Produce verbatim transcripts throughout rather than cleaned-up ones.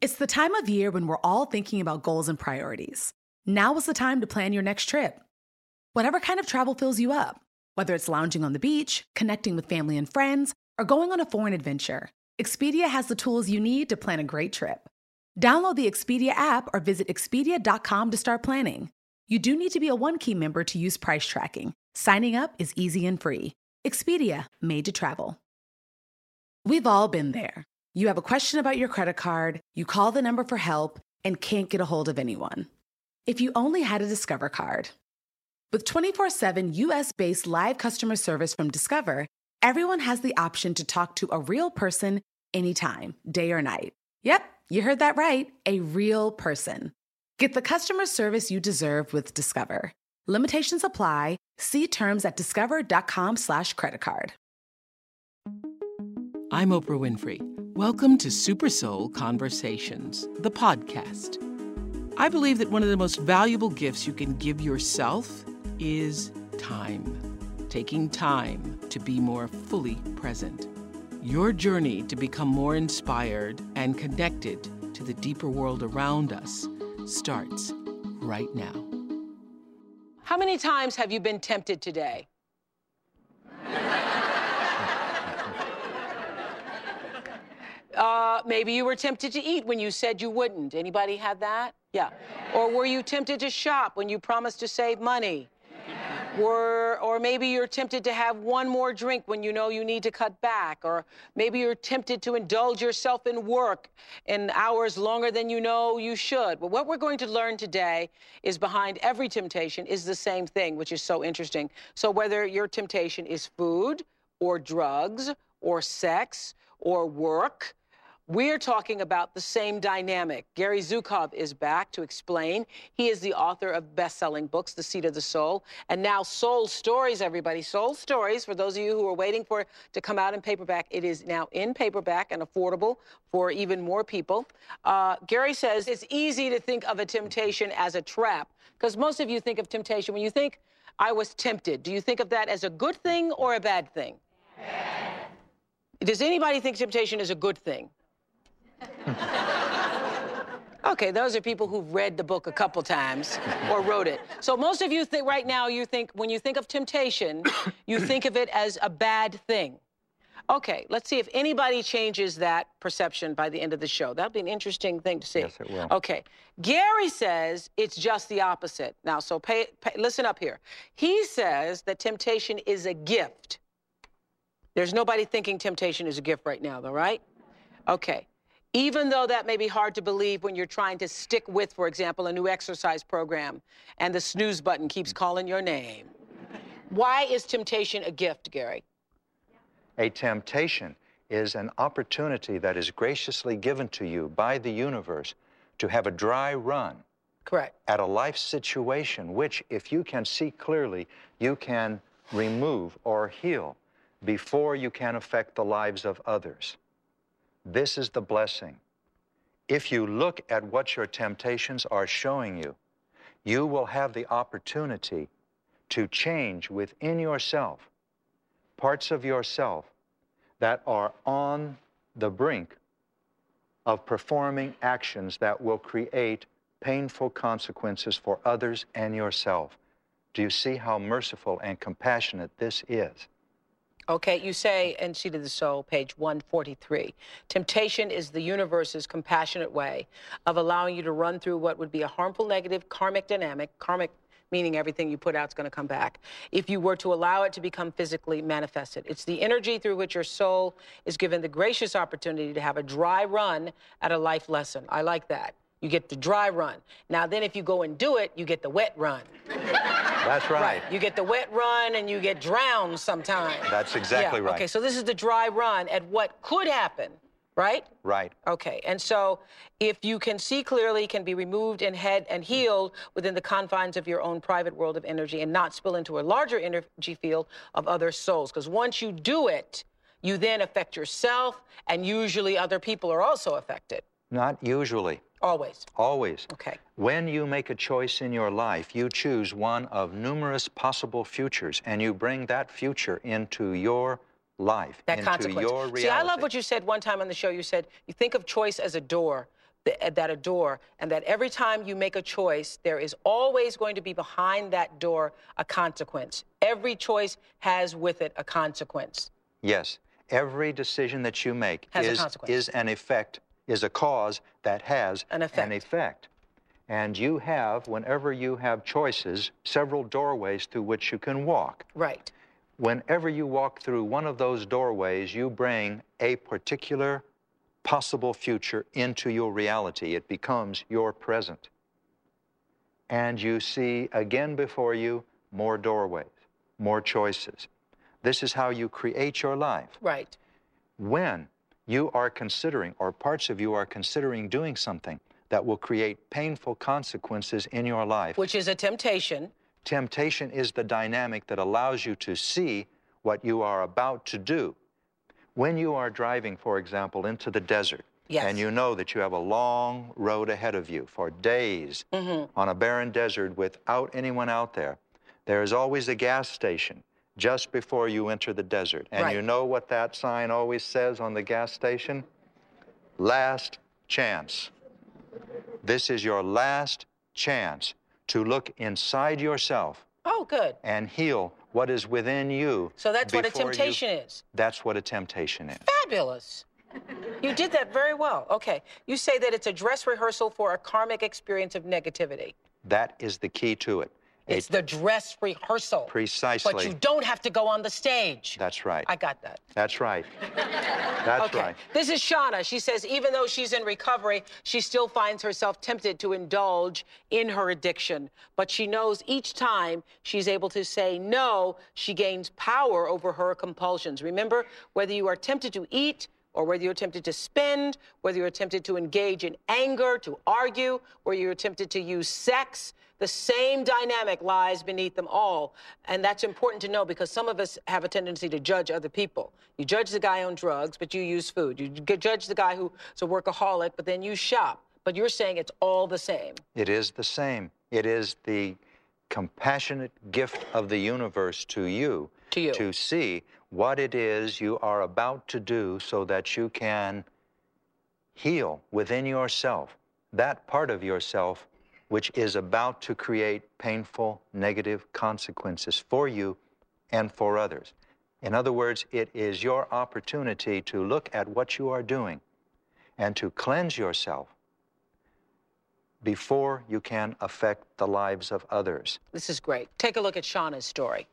It's the time of year when we're all thinking about goals and priorities. Now is the time to plan your next trip. Whatever kind of travel fills you up, whether it's lounging on the beach, connecting with family and friends, or going on a foreign adventure, Expedia has the tools you need to plan a great trip. Download the Expedia app or visit Expedia dot com to start planning. You do need to be a One Key member to use price tracking. Signing up is easy and free. Expedia, made to travel. We've all been there. You have a question about your credit card, you call the number for help, and can't get a hold of anyone. If you only had a Discover card. With twenty-four seven U S-based live customer service from Discover, everyone has the option to talk to a real person anytime, day or night. Yep, you heard that right, a real person. Get the customer service you deserve with Discover. Limitations apply. See terms at discover.com slash credit card. I'm Oprah Winfrey. Welcome to Super Soul Conversations, the podcast. I believe that one of the most valuable gifts you can give yourself is time. Taking time to be more fully present. Your journey to become more inspired and connected to the deeper world around us starts right now. How many times have you been tempted today? uh, maybe you were tempted to eat when you said you wouldn't. Anybody had that? Yeah. Or were you tempted to shop when you promised to save money? Or, or maybe you're tempted to have one more drink when you know you need to cut back. Or maybe you're tempted to indulge yourself in work in hours longer than you know you should. But what we're going to learn today is behind every temptation is the same thing, which is so interesting. So whether your temptation is food or drugs or sex or work, we're talking about the same dynamic. Gary Zukav is back to explain. He is the author of best-selling books, The Seat of the Soul, and now Soul Stories, everybody. Soul Stories, for those of you who are waiting for it to come out in paperback, it is now in paperback and affordable for even more people. Uh, Gary says it's easy to think of a temptation as a trap, because most of you think of temptation. When you think, I was tempted, do you think of that as a good thing or a bad thing? Bad. Does anybody think temptation is a good thing? Okay, those are people who've read the book a couple times or wrote it. So most of you think right now, you think, when you think of temptation, you think of it as a bad thing. Okay, let's see if anybody changes that perception by the end of the show. That'll be an interesting thing to see. Yes, it will. Okay, Gary says it's just the opposite. Now, so pay, pay, listen up here. He says that temptation is a gift. There's nobody thinking temptation is a gift right now, though, right? Okay. Even though that may be hard to believe when you're trying to stick with, for example, a new exercise program and the snooze button keeps calling your name. Why is temptation a gift, Gary? A temptation is an opportunity that is graciously given to you by the universe to have a dry run. Correct. At a life situation which, if you can see clearly, you can remove or heal before you can affect the lives of others. This is the blessing. If you look at what your temptations are showing you, you will have the opportunity to change within yourself parts of yourself that are on the brink of performing actions that will create painful consequences for others and yourself. Do you see how merciful and compassionate this is? Okay, you say in Seat of the Soul, page one forty-three, temptation is the universe's compassionate way of allowing you to run through what would be a harmful negative karmic dynamic, karmic meaning everything you put out is going to come back, if you were to allow it to become physically manifested. It's the energy through which your soul is given the gracious opportunity to have a dry run at a life lesson. I like that. You get the dry run. Now then, if you go and do it, you get the wet run. That's right. Right. You get the wet run and you get drowned sometimes. That's exactly yeah. right. Okay, so this is the dry run at what could happen, right? Right. Okay, and so if you can see clearly, can be removed and head and healed within the confines of your own private world of energy and not spill into a larger energy field of other souls. Because once you do it, you then affect yourself, and usually other people are also affected. Not usually. Always. Always. Okay. When you make a choice in your life, you choose one of numerous possible futures, and you bring that future into your life, that into consequence. your reality. See, I love what you said one time on the show. You said, you think of choice as a door, th- that a door, and that every time you make a choice, there is always going to be behind that door a consequence. Every choice has with it a consequence. Yes. Every decision that you make Has a is, consequence. is an effect, is a cause that has An effect. an effect. And you have, whenever you have choices, several doorways through which you can walk. Right. Whenever you walk through one of those doorways, you bring a particular possible future into your reality. It becomes your present. And you see again before you more doorways, more choices. This is how you create your life. Right. When you are considering, or parts of you are considering doing something that will create painful consequences in your life. Which is a temptation. Temptation is the dynamic that allows you to see what you are about to do. When you are driving, for example, into the desert, yes. and you know that you have a long road ahead of you for days mm-hmm. on a barren desert without anyone out there, there is always a gas station just before you enter the desert. And right. you know what that sign always says on the gas station? Last chance. This is your last chance to look inside yourself. Oh, good. And heal what is within you. So that's what a temptation you, is. That's what a temptation is. Fabulous. You did that very well. Okay. You say that it's a dress rehearsal for a karmic experience of negativity. That is the key to it. It's a, the dress rehearsal. Precisely. But you don't have to go on the stage. That's right. I got that. That's right. That's okay. right. This is Shauna. She says even though she's in recovery, she still finds herself tempted to indulge in her addiction. But she knows each time she's able to say no, she gains power over her compulsions. Remember, whether you are tempted to eat, or whether you're tempted to spend, whether you're tempted to engage in anger, to argue, whether you're tempted to use sex, the same dynamic lies beneath them all. And that's important to know because some of us have a tendency to judge other people. You judge the guy on drugs, but you use food. You judge the guy who's a workaholic, but then you shop. But you're saying it's all the same. It is the same. It is the compassionate gift of the universe to you, to you, to see what it is you are about to do so that you can heal within yourself, that part of yourself which is about to create painful, negative consequences for you and for others. In other words, it is your opportunity to look at what you are doing and to cleanse yourself before you can affect the lives of others. This is great. Take a look at Shauna's story.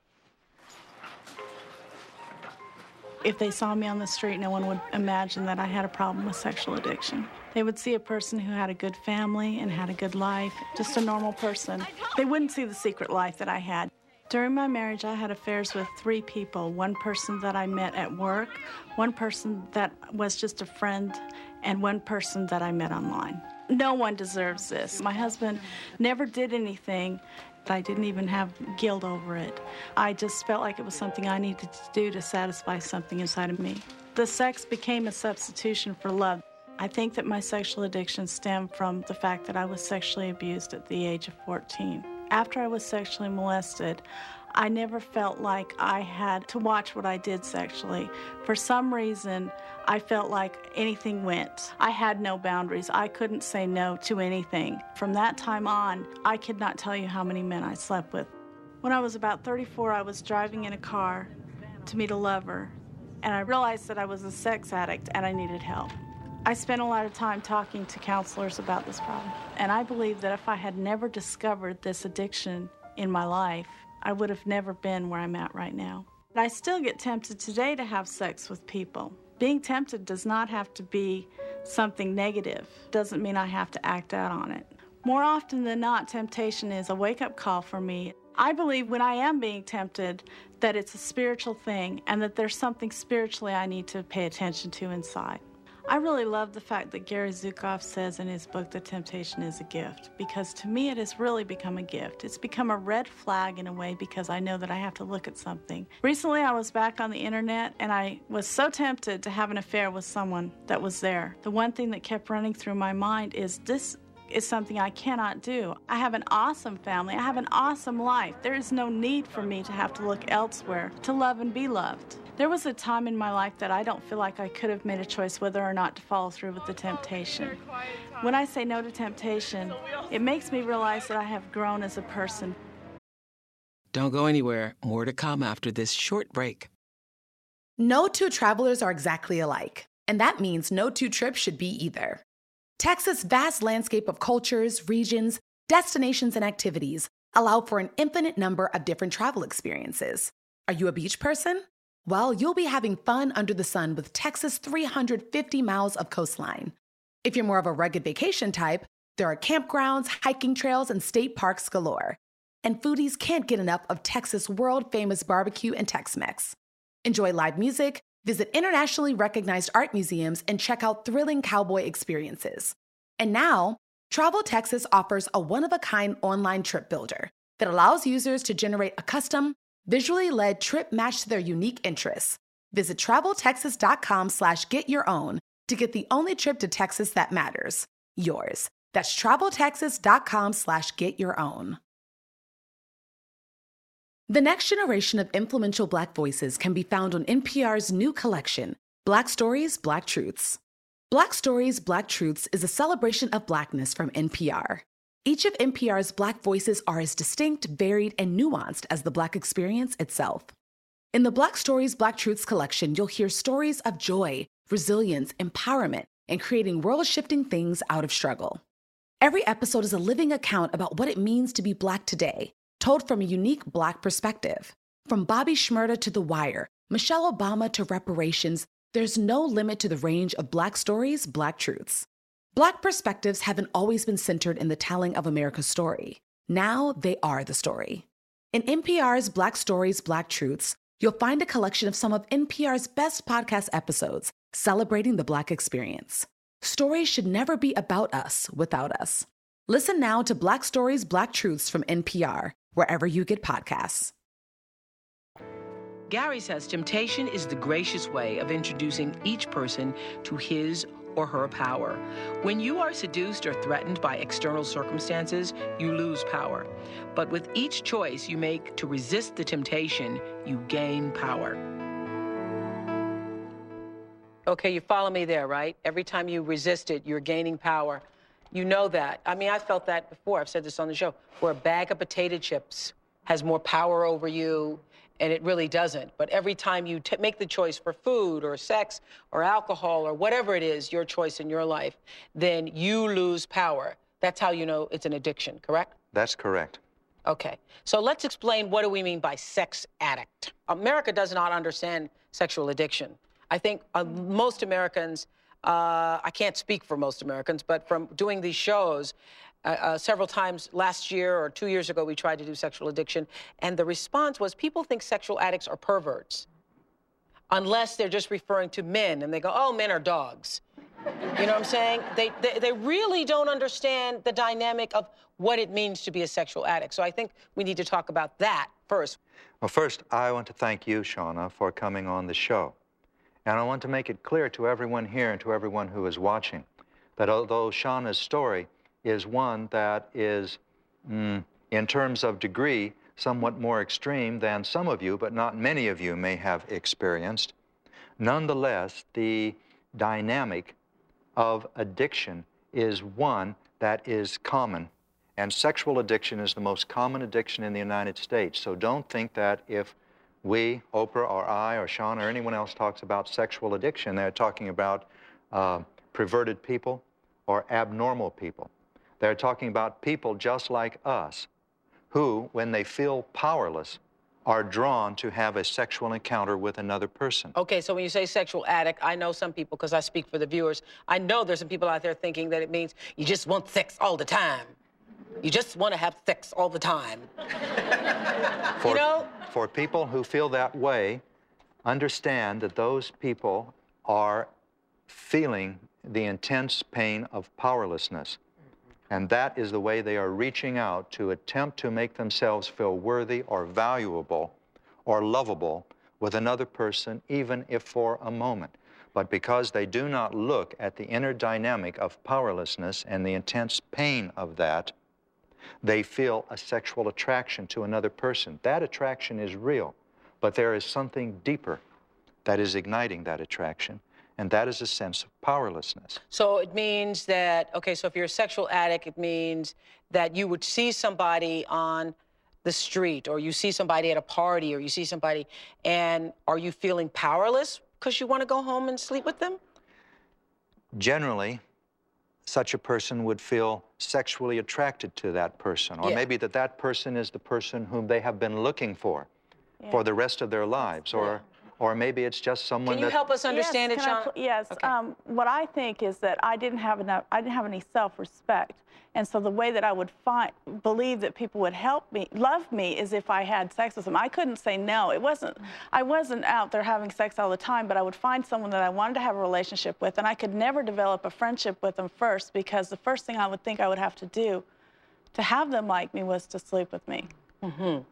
If they saw me on the street, no one would imagine that I had a problem with sexual addiction. They would see a person who had a good family and had a good life, just a normal person. They wouldn't see the secret life that I had. During my marriage, I had affairs with three people, one person that I met at work, one person that was just a friend, and one person that I met online. No one deserves this. My husband never did anything. I didn't even have guilt over it. I just felt like it was something I needed to do to satisfy something inside of me. The sex became a substitution for love. I think that my sexual addiction stemmed from the fact that I was sexually abused at the age of fourteen. After I was sexually molested, I never felt like I had to watch what I did sexually. For some reason, I felt like anything went. I had no boundaries. I couldn't say no to anything. From that time on, I could not tell you how many men I slept with. When I was about thirty-four, I was driving in a car to meet a lover, and I realized that I was a sex addict and I needed help. I spent a lot of time talking to counselors about this problem, and I believe that if I had never discovered this addiction in my life, I would have never been where I'm at right now. I still get tempted today to have sex with people. Being tempted does not have to be something negative. Doesn't mean I have to act out on it. More often than not, temptation is a wake-up call for me. I believe when I am being tempted that it's a spiritual thing and that there's something spiritually I need to pay attention to inside. I really love the fact that Gary Zukav says in his book that temptation is a gift, because to me it has really become a gift. It's become a red flag in a way because I know that I have to look at something. Recently I was back on the internet and I was so tempted to have an affair with someone that was there. The one thing that kept running through my mind is this is something I cannot do. I have an awesome family. I have an awesome life. There is no need for me to have to look elsewhere to love and be loved. There was a time in my life that I don't feel like I could have made a choice whether or not to follow through with the temptation. When I say no to temptation, it makes me realize that I have grown as a person. Don't go anywhere. More to come after this short break. No two travelers are exactly alike, and that means no two trips should be either. Texas' vast landscape of cultures, regions, destinations, and activities allow for an infinite number of different travel experiences. Are you a beach person? Well, you'll be having fun under the sun with Texas' three hundred fifty miles of coastline. If you're more of a rugged vacation type, there are campgrounds, hiking trails, and state parks galore. And foodies can't get enough of Texas' world-famous barbecue and Tex-Mex. Enjoy live music, visit internationally recognized art museums, and check out thrilling cowboy experiences. And now, Travel Texas offers a one-of-a-kind online trip builder that allows users to generate a custom, visually led trip matched to their unique interests. Visit traveltexas.com slash get your own to get the only trip to Texas that matters, yours. That's traveltexas.com slash get your own. The next generation of influential Black voices can be found on N P R's new collection, Black Stories, Black Truths. Black Stories, Black Truths is a celebration of Blackness from N P R. Each of N P R's Black voices are as distinct, varied, and nuanced as the Black experience itself. In the Black Stories, Black Truths collection, you'll hear stories of joy, resilience, empowerment, and creating world-shifting things out of struggle. Every episode is a living account about what it means to be Black today, told from a unique Black perspective. From Bobby Shmurda to The Wire, Michelle Obama to reparations, there's no limit to the range of Black stories, Black truths. Black perspectives haven't always been centered in the telling of America's story. Now they are the story. In N P R's Black Stories, Black Truths, you'll find a collection of some of N P R's best podcast episodes celebrating the Black experience. Stories should never be about us without us. Listen now to Black Stories, Black Truths from N P R, wherever you get podcasts. Gary says temptation is the gracious way of introducing each person to his or her power. When you are seduced or threatened by external circumstances, you lose power. But with each choice you make to resist the temptation, you gain power. Okay, you follow me there, right? Every time you resist it, you're gaining power. You know that. I mean, I felt that before. I've said this on the show, where a bag of potato chips has more power over you, and it really doesn't. But every time you t- make the choice for food or sex or alcohol or whatever it is, your choice in your life, then you lose power. That's how you know it's an addiction, correct? That's correct. Okay. So let's explain, what do we mean by sex addict? America does not understand sexual addiction. I think uh, most Americans, uh, I can't speak for most Americans, but from doing these shows, Uh, uh, several times last year or two years ago, we tried to do sexual addiction, and the response was people think sexual addicts are perverts, unless they're just referring to men, and they go, oh, men are dogs. You know what I'm saying? They, they, they really don't understand the dynamic of what it means to be a sexual addict. So I think we need to talk about that first. Well, first, I want to thank you, Shauna, for coming on the show. And I want to make it clear to everyone here and to everyone who is watching that although Shauna's story is one that is, mm, in terms of degree, somewhat more extreme than some of you, but not many of you may have experienced. Nonetheless, the dynamic of addiction is one that is common, and sexual addiction is the most common addiction in the United States. So don't think that if we, Oprah or I or Sean or anyone else talks about sexual addiction, they're talking about uh, perverted people or abnormal people. They're talking about people just like us who, when they feel powerless, are drawn to have a sexual encounter with another person. Okay, so when you say sexual addict, I know some people, because I speak for the viewers, I know there's some people out there thinking that it means you just want sex all the time. You just want to have sex all the time. For, you know? For people who feel that way, understand that those people are feeling the intense pain of powerlessness. And that is the way they are reaching out to attempt to make themselves feel worthy or valuable or lovable with another person, even if for a moment. But because they do not look at the inner dynamic of powerlessness and the intense pain of that, they feel a sexual attraction to another person. That attraction is real, but there is something deeper that is igniting that attraction, and that is a sense of powerlessness. So it means that, okay, so if you're a sexual addict, it means that you would see somebody on the street, or you see somebody at a party, or you see somebody, and are you feeling powerless because you want to go home and sleep with them? Generally, such a person would feel sexually attracted to that person, or Yeah. maybe that that person is the person whom they have been looking for Yeah. for the rest of their lives, or or maybe it's just someone Can you that... help us understand yes, it, can I Sean? pl- yes. Okay. Um, what I think is that I didn't have enough. I didn't have any self-respect, and so the way that I would find, believe that people would help me, love me, is if I had sex with them. I couldn't say no. It wasn't. I wasn't out there having sex all the time, but I would find someone that I wanted to have a relationship with, and I could never develop a friendship with them first, because the first thing I would think I would have to do to have them like me was to sleep with me. Mm-hmm.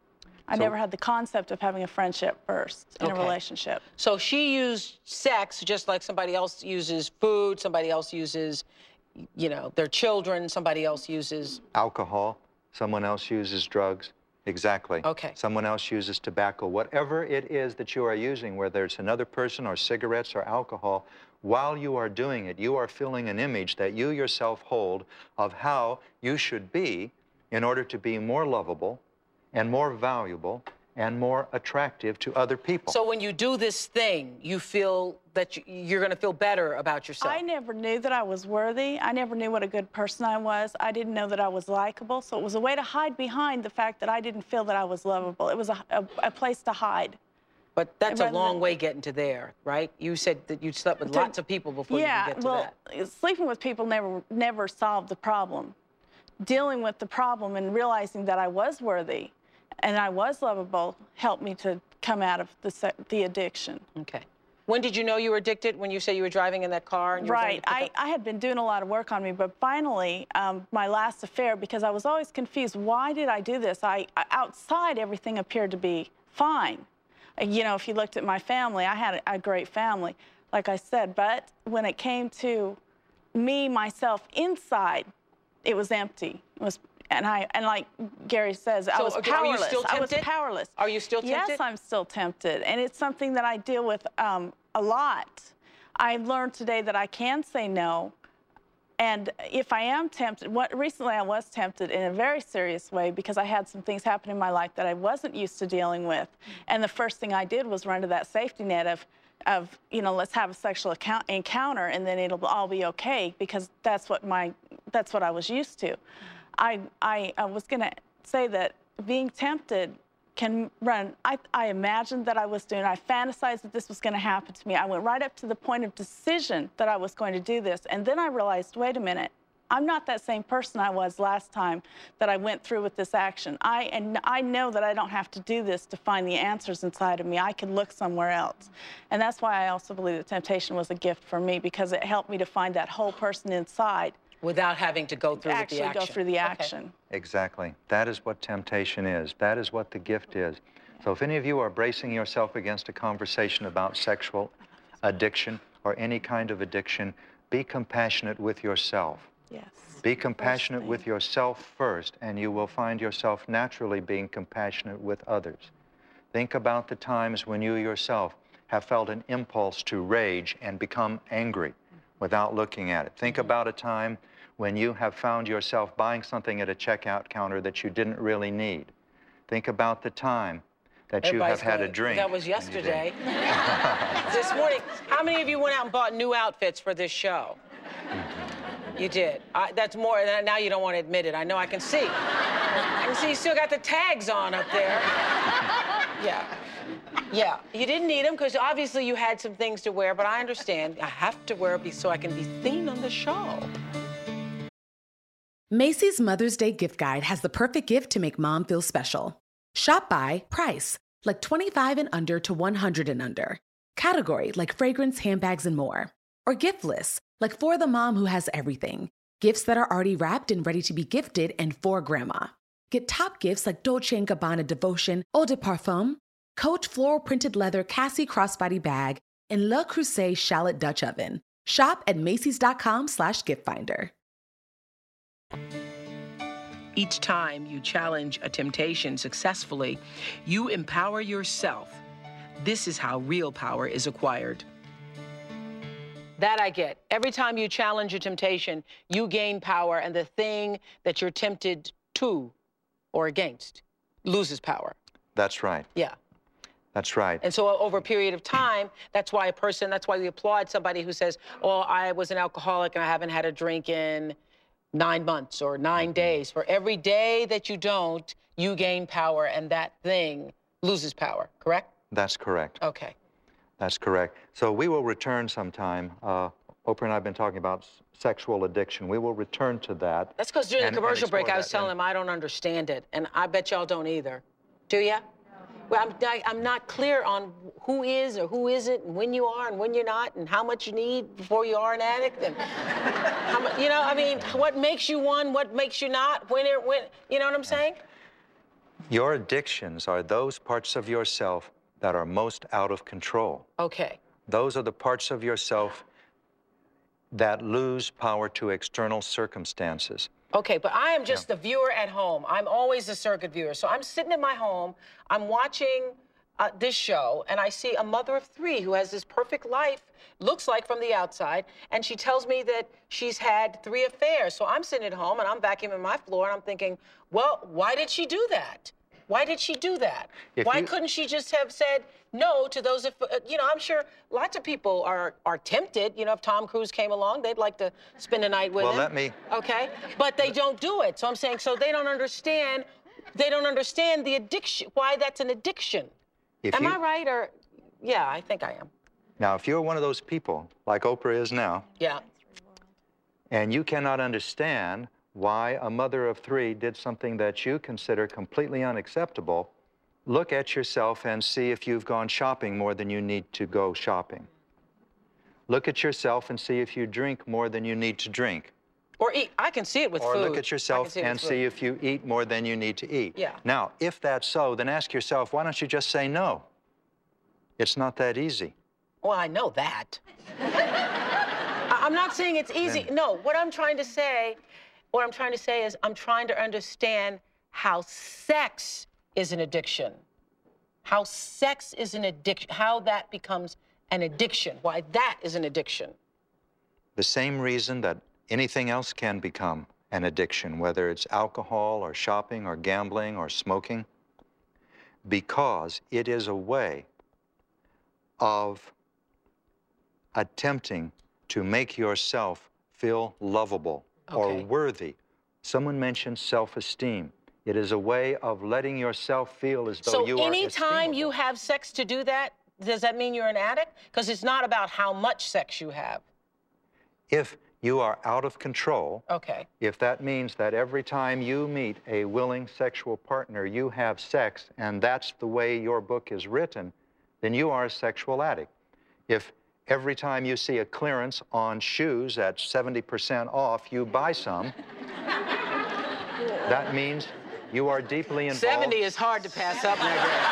I So- never had the concept of having a friendship first in Okay. a relationship. So she used sex just like somebody else uses food, somebody else uses, you know, their children, somebody else uses... Alcohol, someone else uses drugs. Exactly. Okay. Someone else uses tobacco. Whatever it is that you are using, whether it's another person or cigarettes or alcohol, while you are doing it, you are filling an image that you yourself hold of how you should be in order to be more lovable and more valuable and more attractive to other people. So when you do this thing, you feel that you- you're going to feel better about yourself. I never knew that I was worthy. I never knew what a good person I was. I didn't know that I was likable. So it was a way to hide behind the fact that I didn't feel that I was lovable. It was a, a, a place to hide. But that's a rather long than- way getting to there, right? You said that you slept with To- lots of people before yeah, you could get to well, that. sleeping with people never never solved the problem. Dealing with the problem and realizing that I was worthy and I was lovable helped me to come out of the se- the addiction. Okay. When did you know you were addicted? When you say you were driving in that car? And you were going Right. to pick I, up- I had been doing a lot of work on me, but finally, um, my last affair, because I was always confused, why did I do this? I, I outside, everything appeared to be fine. Uh, You know, if you looked at my family, I had a, a great family, like I said, but when it came to me, myself, inside, it was empty. It was, and I, and like Gary says, I So, was okay, are you powerless. still I was tempted? powerless. Are you still tempted? Yes, I'm still tempted, and it's something that I deal with um, a lot. I learned today that I can say no, and if I am tempted, what, recently I was tempted in a very serious way because I had some things happen in my life that I wasn't used to dealing with, and the first thing I did was run to that safety net of, of you know, let's have a sexual account, encounter, and then it'll all be okay, because that's what my, that's what I was used to. I, I, I was going to say that being tempted can run. I, I imagined that I was doing, I fantasized that this was going to happen to me. I went right up to the point of decision that I was going to do this. And then I realized, wait a minute, I'm not that same person I was last time that I went through with this action. I, and I know that I don't have to do this to find the answers inside of me. I can look somewhere else. And that's why I also believe that temptation was a gift for me, because it helped me to find that whole person inside. Without having to go through with Actually the action. go through the Okay. action. Exactly. That is what temptation is. That is what the gift is. So if any of you are bracing yourself against a conversation about sexual addiction or any kind of addiction, be compassionate with yourself. Yes. Be compassionate thing. with yourself first, and you will find yourself naturally being compassionate with others. Think about the times when you yourself have felt an impulse to rage and become angry without looking at it. Think about a time when you have found yourself buying something at a checkout counter that you didn't really need. Think about the time that you Everybody's have had a going, drink. That was and you didn't. yesterday. This morning, how many of you went out and bought new outfits for this show? You did. I, that's more, now you don't want to admit it. I know, I can see. I can see you still got the tags on up there. Yeah. Yeah, you didn't need them because obviously you had some things to wear, but I understand. I have to wear it so I can be seen on the show. Macy's Mother's Day gift guide has the perfect gift to make mom feel special. Shop by price, like twenty-five and under to one hundred and under. Category, like fragrance, handbags, and more. Or gift lists, like for the mom who has everything. Gifts that are already wrapped and ready to be gifted and for grandma. Get top gifts like Dolce and Gabbana Devotion, Eau de Parfum, Coach floral printed leather Cassie crossbody bag, and Le Creuset shallot Dutch oven. Shop at Macy's.com slash gift finder. Each time you challenge a temptation successfully, you empower yourself This is how real power is acquired. That I get. Every time you challenge a temptation, you gain power, and the thing that you're tempted to or against loses power. That's right. Yeah. That's right. And so over a period of time, that's why a person, that's why we applaud somebody who says, oh, I was an alcoholic and I haven't had a drink in nine months or nine mm-hmm. days. For every day that you don't, you gain power, and that thing loses power, correct? That's correct. Okay. That's correct. So we will return sometime. Uh, Oprah and I have been talking about s- sexual addiction. We will return to that. That's because during and, the commercial break, I was that. telling and, them I don't understand it, and I bet y'all don't either. Do ya? Well, I'm, I, I'm not clear on who is or who isn't, and when you are and when you're not, and how much you need before you are an addict, and how much, you know, I mean, what makes you one, what makes you not, when it, when, you know what I'm saying? Your addictions are those parts of yourself that are most out of control. Okay. Those are the parts of yourself that lose power to external circumstances. Okay, but I am just Yeah. the viewer at home. I'm always the circuit viewer. So I'm sitting in my home, I'm watching uh, this show, and I see a mother of three who has this perfect life, looks like from the outside, and she tells me that she's had three affairs. So I'm sitting at home, and I'm vacuuming my floor, and I'm thinking, well, why did she do that? Why did she do that? If Why you- couldn't she just have said no to those, if, uh, you know, I'm sure lots of people are, are tempted. You know, if Tom Cruise came along, they'd like to spend a night with Well, him. let me- Okay, but they don't do it. So I'm saying, so they don't understand, they don't understand the addiction, why that's an addiction. If Am you- I right, or, yeah, I think I am. Now, if you're one of those people, like Oprah is now, Yeah, and you cannot understand why a mother of three did something that you consider completely unacceptable, look at yourself and see if you've gone shopping more than you need to go shopping. Look at yourself and see if you drink more than you need to drink. or eat, I can see it with Or food. look at yourself I can and see, it see with if you eat more than you need to eat. Yeah. Now, if that's so, then ask yourself, why don't you just say no? It's not that easy. food. Well, I know that. I- I'm not saying it's easy. Then- No, what I'm trying to say, what I'm trying to say is I'm trying to understand how sex is an addiction. How sex is an addiction, how that becomes an addiction, why that is an addiction. The same reason that anything else can become an addiction, whether it's alcohol or shopping or gambling or smoking, because it is a way of attempting to make yourself feel lovable or Okay. worthy. Someone mentioned self-esteem. It is a way of letting yourself feel as though So you are anytime you esteemable. have sex to do that, does that mean you're an addict? Because it's not about how much sex you have. If you are out of control, Okay. if that means that every time you meet a willing sexual partner, you have sex, and that's the way your book is written, then you are a sexual addict. If every time you see a clearance on shoes at seventy percent off, you buy some, that means you are deeply involved. seventy is hard to pass up, my girl.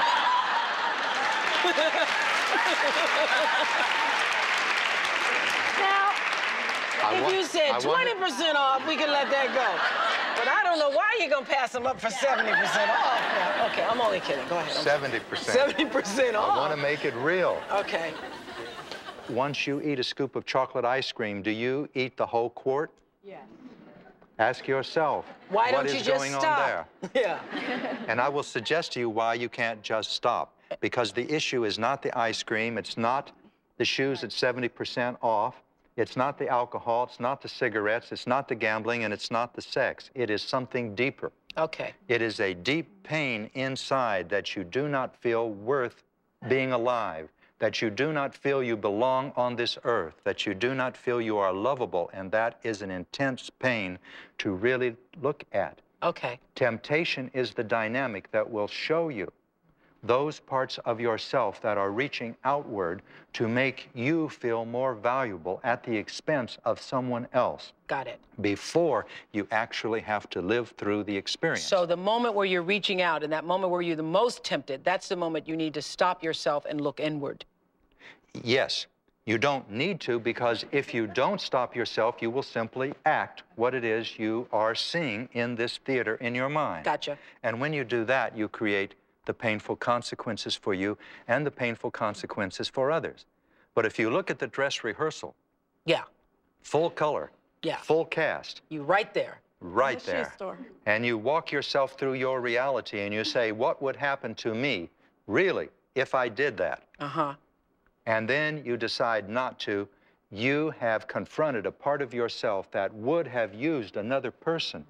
Now, I if want- you said I want- twenty percent off, we can let that go. But I don't know why you're going to pass them up for seventy percent off. Now, okay, I'm only kidding. Go ahead. I'm seventy percent. seventy percent I off. want to make it real. Okay. Once you eat a scoop of chocolate ice cream, do you eat the whole quart? Yes. Ask yourself, Why what don't is you just going on stop? there? Yeah. And I will suggest to you why you can't just stop. Because the issue is not the ice cream, it's not the shoes at seventy percent off, it's not the alcohol, it's not the cigarettes, it's not the gambling, and it's not the sex. It is something deeper. Okay. It is a deep pain inside that you do not feel worth being alive, that you do not feel you belong on this earth, that you do not feel you are lovable, and that is an intense pain to really look at. Okay. Temptation is the dynamic that will show you those parts of yourself that are reaching outward to make you feel more valuable at the expense of someone else Got it. before you actually have to live through the experience. So the moment where you're reaching out and that moment where you're the most tempted, that's the moment you need to stop yourself and look inward. Yes, you don't need to, because if you don't stop yourself, you will simply act what it is you are seeing in this theater in your mind. Gotcha. And when you do that, you create the painful consequences for you and the painful consequences for others. But if you look at the dress rehearsal, Yeah. full color, Yeah. full cast, You right there. right The shoe there, store. and you walk yourself through your reality and you say, what would happen to me, really, if I did that? Uh-huh. And then you decide not to, you have confronted a part of yourself that would have used another person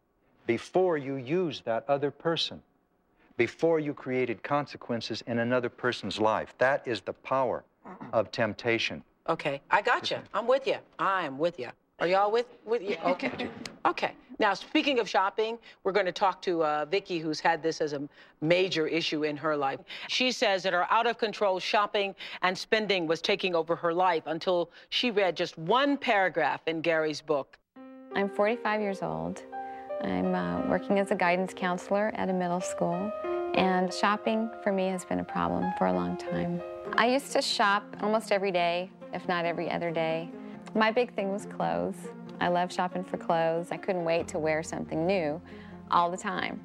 before you used that other person, before you created consequences in another person's life. That is the power of temptation. Okay, I got you. I'm with you. I'm with you. Are y'all with with you? Okay. Okay. Now, speaking of shopping, we're going to talk to uh, Vicki, who's had this as a major issue in her life. She says that her out-of-control shopping and spending was taking over her life until she read just one paragraph in Gary's book. I'm forty-five years old. I'm uh, working as a guidance counselor at a middle school, and shopping for me has been a problem for a long time. I used to shop almost every day, if not every other day. My big thing was clothes. I love shopping for clothes. I couldn't wait to wear something new all the time.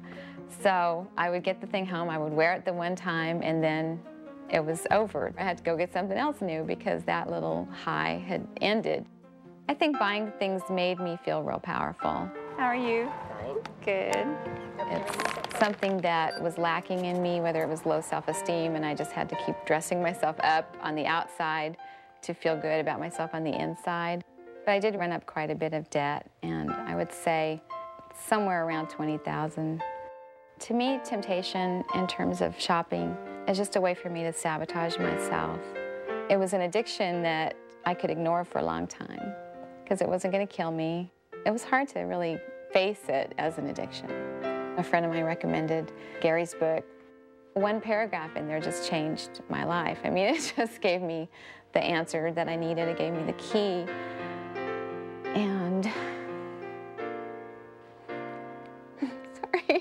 So I would get the thing home, I would wear it the one time, and then it was over. I had to go get something else new because that little high had ended. I think buying things made me feel real powerful. How are you? Good. It's something that was lacking in me, whether it was low self-esteem and I just had to keep dressing myself up on the outside to feel good about myself on the inside. But I did run up quite a bit of debt, and I would say somewhere around twenty thousand dollars. To me, temptation in terms of shopping is just a way for me to sabotage myself. It was an addiction that I could ignore for a long time because it wasn't going to kill me. It was hard to really face it as an addiction. A friend of mine recommended Gary's book. One paragraph in there just changed my life. I mean, it just gave me the answer that I needed. It gave me the key. And, sorry.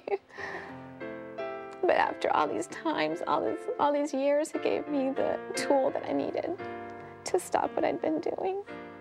But after all these times, all, this, all these years, it gave me the tool that I needed to stop what I'd been doing.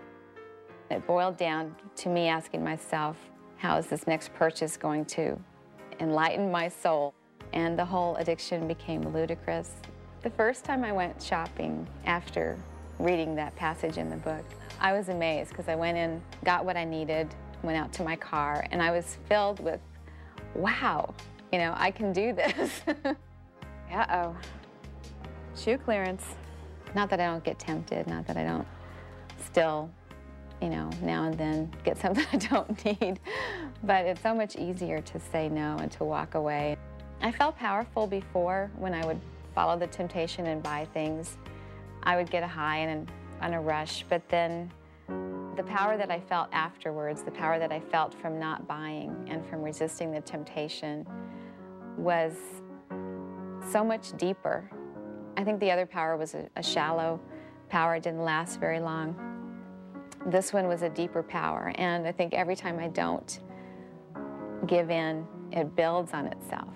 It boiled down to me asking myself, how is this next purchase going to enlighten my soul? And the whole addiction became ludicrous. The first time I went shopping after reading that passage in the book, I was amazed because I went in, got what I needed, went out to my car, and I was filled with, wow, you know, I can do this. Uh-oh, shoe clearance. Not that I don't get tempted, not that I don't still, you know, now and then get something I don't need, but it's so much easier to say no and to walk away. I felt powerful before when I would follow the temptation and buy things. I would get a high and on a rush, but then the power that I felt afterwards, the power that I felt from not buying and from resisting the temptation was so much deeper. I think the other power was a, a shallow power. It didn't last very long. This one was a deeper power, and I think every time I don't give in, it builds on itself.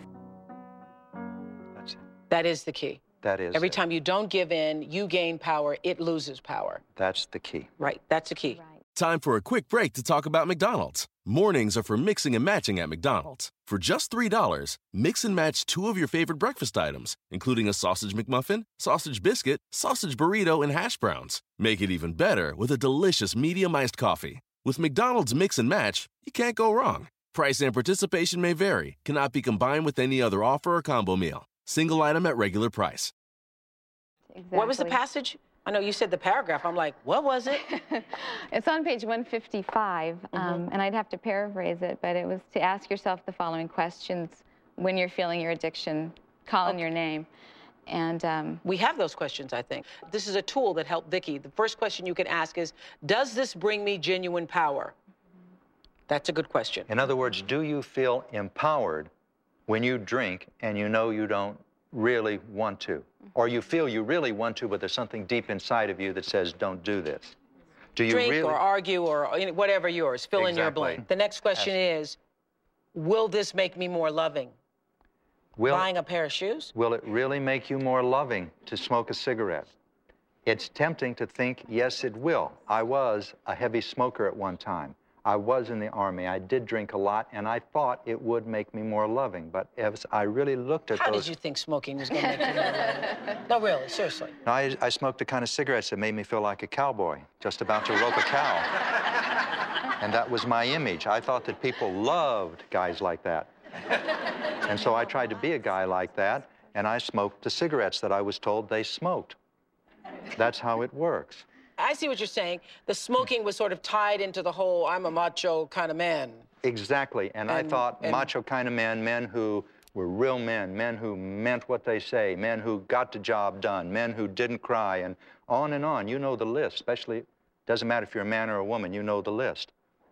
That's it. That is the key. That is Every it. time you don't give in, you gain power, it loses power. That's the key. Right, that's the key. Right. Time for a quick break to talk about McDonald's. Mornings are for mixing and matching at McDonald's. For just three dollars, mix and match two of your favorite breakfast items, including a sausage McMuffin, sausage biscuit, sausage burrito, and hash browns. Make it even better with a delicious medium iced coffee. With McDonald's Mix and Match, you can't go wrong. Price and participation may vary, cannot be combined with any other offer or combo meal. Single item at regular price. Exactly. What was the passage? I know you said the paragraph. I'm like, what was it? It's on page one fifty-five, Mm-hmm. um, and I'd have to paraphrase it, but it was to ask yourself the following questions when you're feeling your addiction, calling Okay. your name. And um, We have those questions, I think. This is a tool that helped Vicki. The first question you can ask is, does this bring me genuine power? That's a good question. In other words, do you feel empowered when you drink and you know you don't really want to? Or you feel you really want to, but there's something deep inside of you that says, don't do this. Do you Drink really? or argue or whatever yours. Fill in your Exactly. blank. The next question is, will this make me more loving? Will, Buying a pair of shoes? will it really make you more loving to smoke a cigarette? It's tempting to think, yes, it will. I was a heavy smoker at one time. I was in the Army. I did drink a lot, and I thought it would make me more loving. But as I really looked at How those... did you think smoking was going to make you more loving? No, really, seriously. No, I, I smoked the kind of cigarettes that made me feel like a cowboy, just about to rope a cow. And that was my image. I thought that people loved guys like that. And so I tried to be a guy like that, and I smoked the cigarettes that I was told they smoked. That's how it works. I see what you're saying. The smoking was sort of tied into the whole I'm a macho kind of man. Exactly. And, and I thought and... macho kind of men, men who were real men, men who meant what they say, men who got the job done, men who didn't cry, and on and on. You know the list, especially, doesn't matter if you're a man or a woman, you know the list.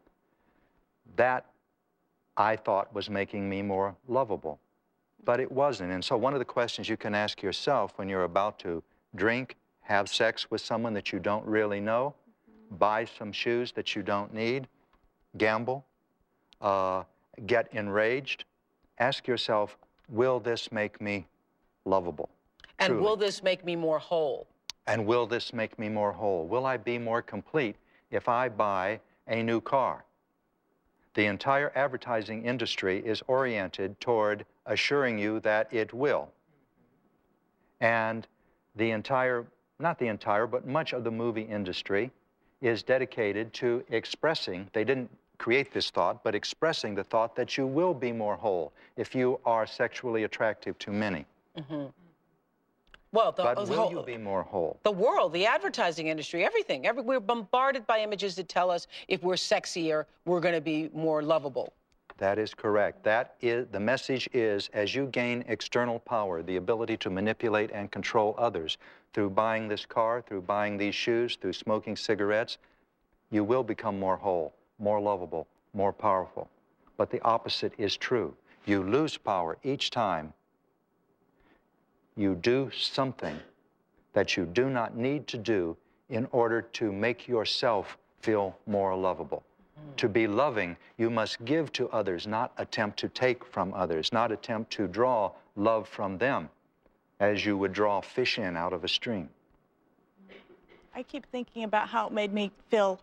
That, I thought, was making me more lovable. But it wasn't. And so one of the questions you can ask yourself when you're about to drink, have sex with someone that you don't really know, buy some shoes that you don't need, gamble, uh, get enraged, ask yourself, will this make me lovable? And Truly. Will this make me more whole? And will this make me more whole? Will I be more complete if I buy a new car? The entire advertising industry is oriented toward assuring you that it will. And the entire, not the entire, but much of the movie industry is dedicated to expressing, they didn't create this thought, but expressing the thought that you will be more whole if you are sexually attractive to many. Mm-hmm. Well, the, but the will whole, you be more whole? The world, the advertising industry, everything. Every, we're bombarded by images that tell us if we're sexier, we're going to be more lovable. That is correct. That is, the message is, as you gain external power, the ability to manipulate and control others through buying this car, through buying these shoes, through smoking cigarettes, you will become more whole, more lovable, more powerful. But the opposite is true. You lose power each time you do something that you do not need to do in order to make yourself feel more lovable. Mm. To be loving, you must give to others, not attempt to take from others, not attempt to draw love from them as you would draw fish in out of a stream. I keep thinking about how it made me feel.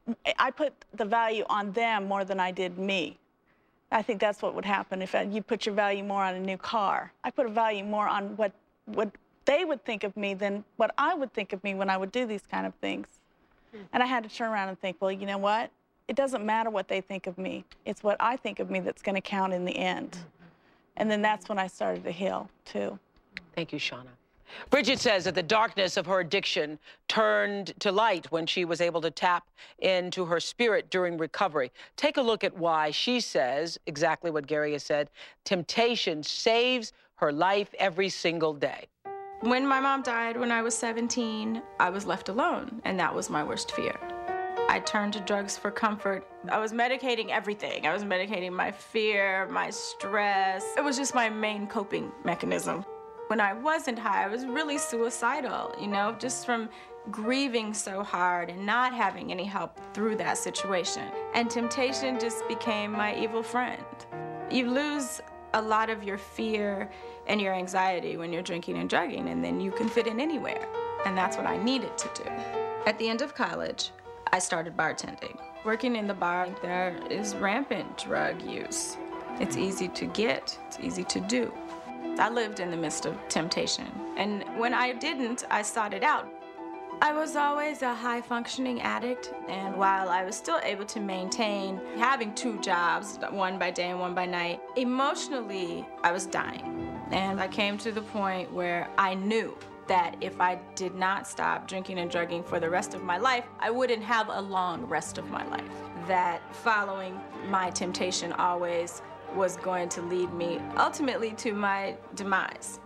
I put the value on them more than I did me. I think that's what would happen if you put your value more on a new car. I put a value more on what what they would think of me than what I would think of me when I would do these kind of things. Hmm. And I had to turn around and think, well, you know what? It doesn't matter what they think of me. It's what I think of me that's going to count in the end. Mm-hmm. And then that's when I started to heal, too. Thank you, Shauna. Bridget says that the darkness of her addiction turned to light when she was able to tap into her spirit during recovery. Take a look at why she says exactly what Gary has said. Temptation saves her life every single day. When my mom died when I was seventeen, I was left alone, and that was my worst fear. I turned to drugs for comfort. I was medicating everything. I was medicating my fear, my stress. It was just my main coping mechanism. When I wasn't high, I was really suicidal, you know, just from grieving so hard and not having any help through that situation. And temptation just became my evil friend. You lose a lot of your fear and your anxiety when you're drinking and drugging, and then you can fit in anywhere. And that's what I needed to do. At the end of college, I started bartending. Working in the bar, there is rampant drug use. It's easy to get, it's easy to do. I lived in the midst of temptation, and when I didn't, I sought it out. I was always a high-functioning addict, and while I was still able to maintain having two jobs, one by day and one by night, emotionally, I was dying. And I came to the point where I knew that if I did not stop drinking and drugging for the rest of my life, I wouldn't have a long rest of my life. That following my temptation always was going to lead me ultimately to my demise.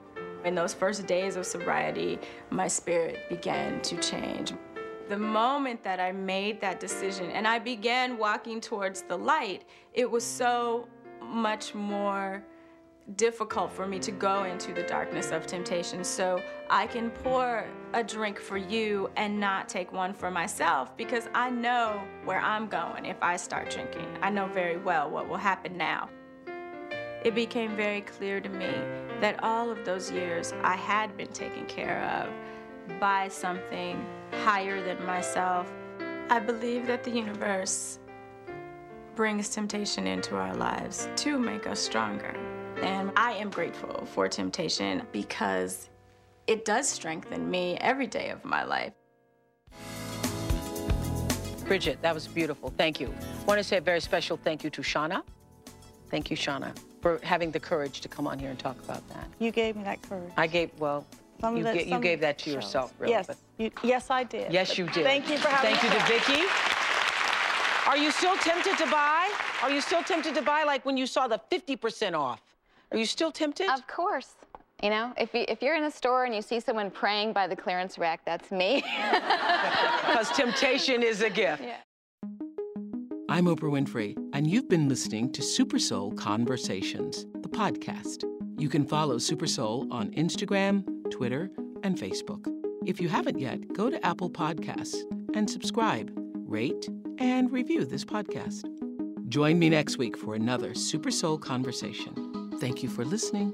In those first days of sobriety, my spirit began to change. The moment that I made that decision and I began walking towards the light, it was so much more difficult for me to go into the darkness of temptation. So I can pour a drink for you and not take one for myself because I know where I'm going if I start drinking. I know very well what will happen now. It became very clear to me that all of those years I had been taken care of by something higher than myself. I believe that the universe brings temptation into our lives to make us stronger. And I am grateful for temptation because it does strengthen me every day of my life. Bridget, that was beautiful. Thank you. I want to say a very special thank you to Shauna. Thank you, Shauna, for having the courage to come on here and talk about that. You gave me that courage. I gave, well, Some you, of the- ga- you some gave that to shows. yourself, really. Yes, but- you, yes, I did. Yes, But you did. Thank you for having Thank you me to back. Vicky. Are you still tempted to buy? Are you still tempted to buy, like when you saw the fifty percent off? Are you still tempted? Of course. You know, if, you, if you're in a store and you see someone praying by the clearance rack, that's me. Because temptation is a gift. Yeah. I'm Oprah Winfrey, and you've been listening to Super Soul Conversations, the podcast. You can follow Super Soul on Instagram, Twitter, and Facebook. If you haven't yet, go to Apple Podcasts and subscribe, rate, and review this podcast. Join me next week for another Super Soul Conversation. Thank you for listening.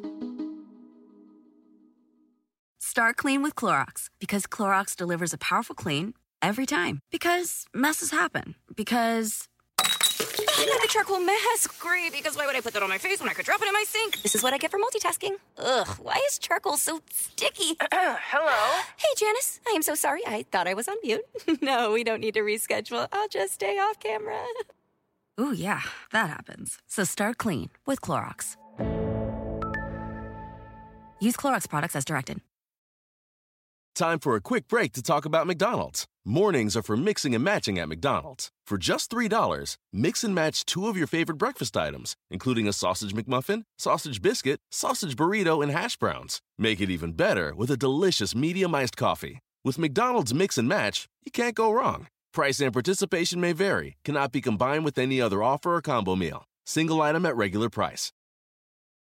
Start clean with Clorox, because Clorox delivers a powerful clean every time. Because messes happen. Because I got a charcoal mask. Great, because why would I put that on my face when I could drop it in my sink? This is what I get for multitasking. Ugh, why is charcoal so sticky? Hello? Hey, Janice. I am so sorry. I thought I was on mute. No, we don't need to reschedule. I'll just stay off camera. Ooh, yeah, that happens. So start clean with Clorox. Use Clorox products as directed. Time for a quick break to talk about McDonald's. Mornings are for mixing and matching at McDonald's. For just three dollars, mix and match two of your favorite breakfast items, including a sausage McMuffin, sausage biscuit, sausage burrito, and hash browns. Make it even better with a delicious medium iced coffee. With McDonald's Mix and Match, you can't go wrong. Price and participation may vary, cannot be combined with any other offer or combo meal. Single item at regular price.